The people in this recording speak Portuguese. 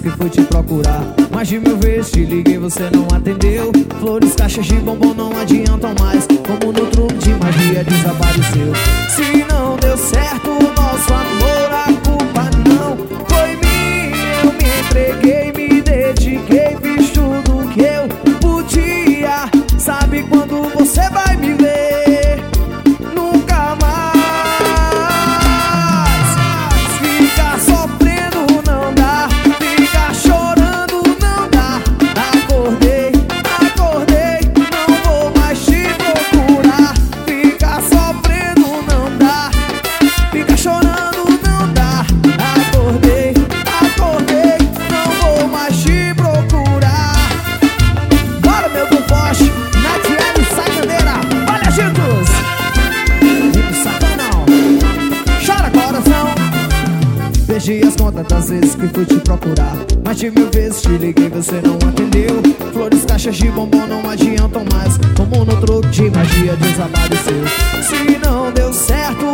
que fui te procurar. Mais de 1000 vezes te liguei, você não atendeu. Flores, caixas de bombom não adiantam mais. Como no truque de magia desapareceu. Se não deu certo o nosso amor, a culpa não foi minha. Eu me entreguei, me dediquei, fiz tudo que eu podia. Sabe quando você vai me ver? Nunca mais. Ficar sofrendo não dá, ficar chorando não dá. Acordei, não vou mais te procurar. Ficar sofrendo não dá, ficar chorando não dá. Acordei, não vou mais te procurar. Bora, meu do forte, Natiele Sacaneira, olha, Gitos! Rico Satanão, chora coração. Perdi as contas das vezes que fui te procurar. Mais de 1000 vezes te liguei, você não atendeu. Flores, caixas de bombom não adiantam mais. Como no truque de magia desapareceu. Se não deu certo